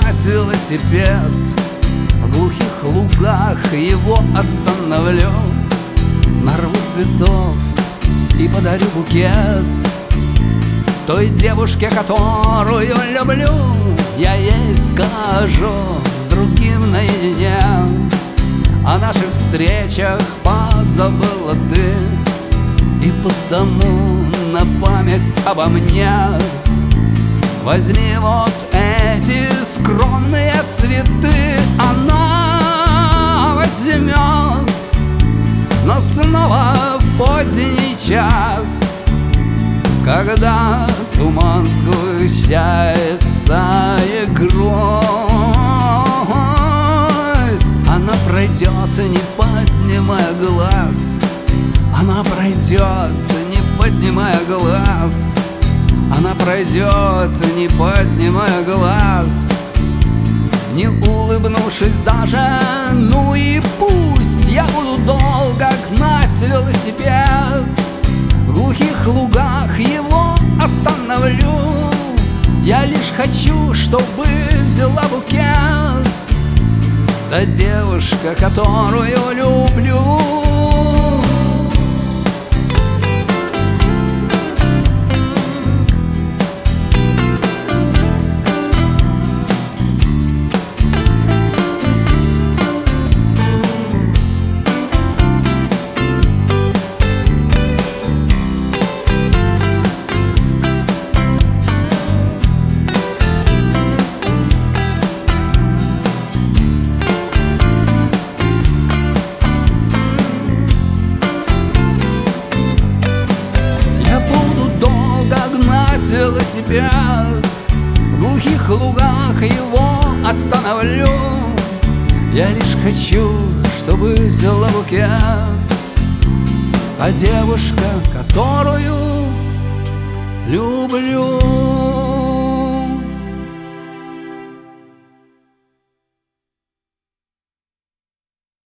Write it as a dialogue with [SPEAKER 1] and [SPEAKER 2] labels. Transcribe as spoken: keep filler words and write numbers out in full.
[SPEAKER 1] догнать велосипед. В глухих лугах его остановлю, нарву цветов и подарю букет той девушке, которую люблю. Я ей скажу с другим наедине о наших встречах позабыла ты, и потому на память обо мне возьми вот эти скромные цветы. Она возьмет, но снова в поздний час, когда туман сгущается и грусть. Она пройдет, не поднимая глаз. Она пройдет, не поднимая глаз. Она пройдет, не поднимая глаз, не улыбнувшись даже. Ну и пусть я буду долго гнать велосипед, в глухих лугах его остановлю. Я лишь хочу, чтобы взяла букет та девушка, которую люблю. Велосипед, в глухих лугах его остановлю. Я лишь хочу, чтобы взяла букет та девушка, которую люблю.